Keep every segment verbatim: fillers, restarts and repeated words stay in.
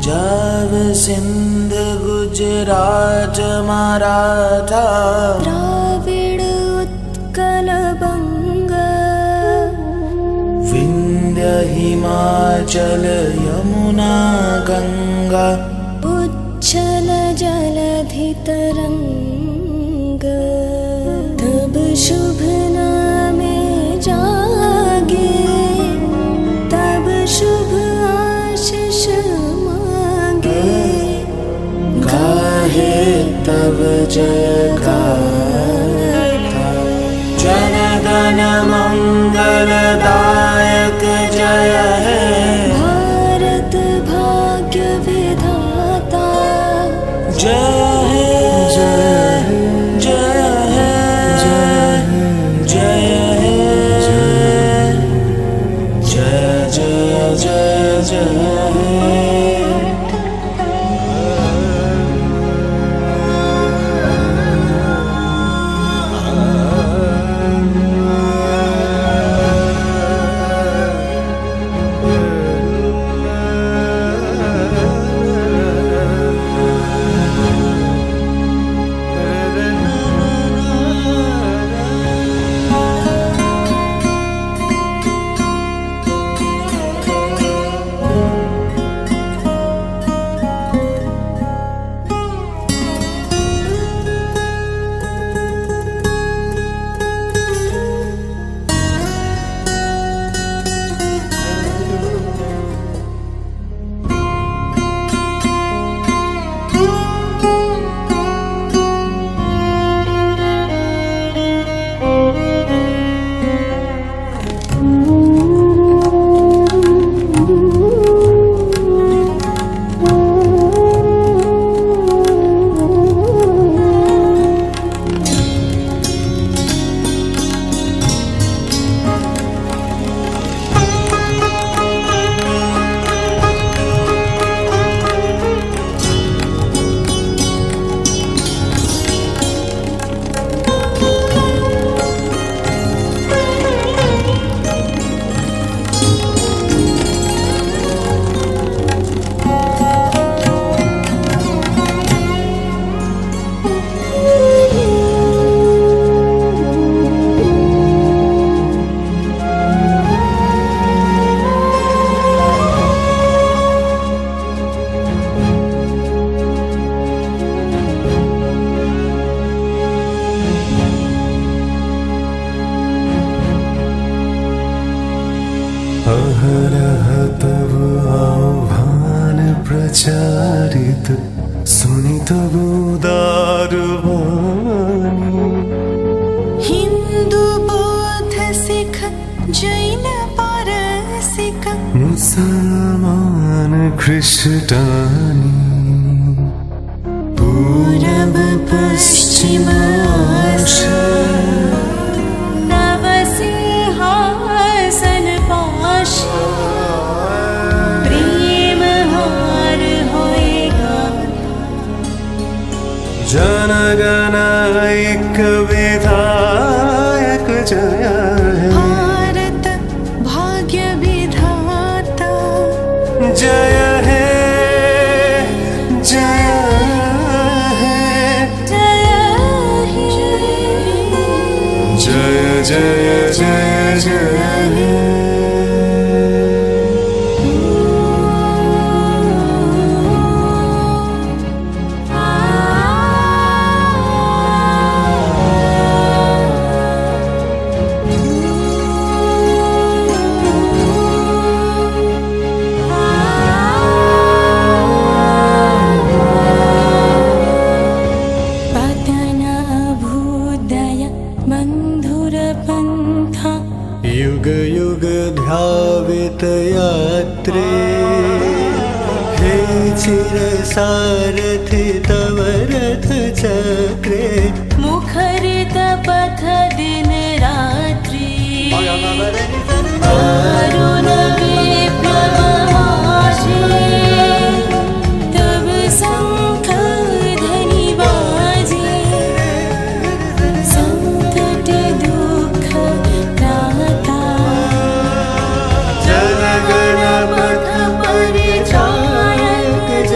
पंजाब सिंध गुजरात मराठा द्राविड उत्कल बंग विंध्य हिमाचल यमुना गंगा उच्छल जलधि तरंग तब शुभ नामे जागे तब शुभ आशीष मांगे गाहे तब जय गाथा जन गण मंगलदायक जय है भारत भाग्य विधाता जय है जय जय है जय है जय जय जय जय है। अहरह तब आह्वान प्रचारित सुनि तब उदार वाणी हिंदू बौद्ध सिख जैन पारसिक मुसलमान ख्रिस्टानी पूरब पश्चिम नव सिंहासन पाश प्रेम हार होएगा जन गण एक विधायक जय है भारत भाग्य विधाता जय है जय है जय हे जय जय जय जय हे युग युग ध्यावित यात्रे हे चिर सारथि तव रथ चक्रे मुखरित पथ दिन रात्रि अरुण विप्लव माशे तब शंख ध्वनि बाजे संकट दुख त्राता जन गण पथ परिचायक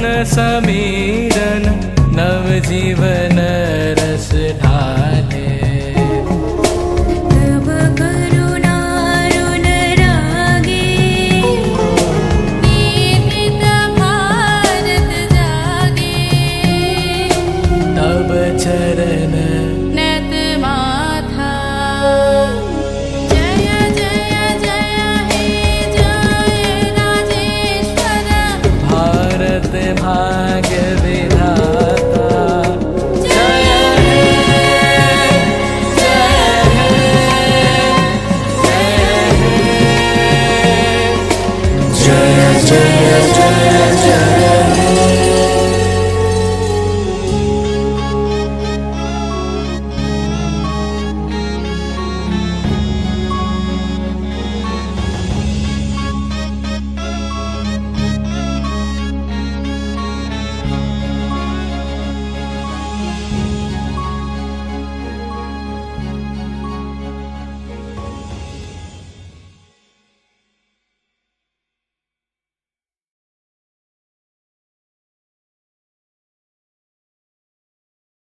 समीरन नवजीवन रस ढाले। तब करुणारुण रागे कीर्तित भारत जागे। तब चरण नत माथा जय जय जय हे जय राजेश्वर। भारत भाग्य विधाता जय हे जय हे जय हे जय जय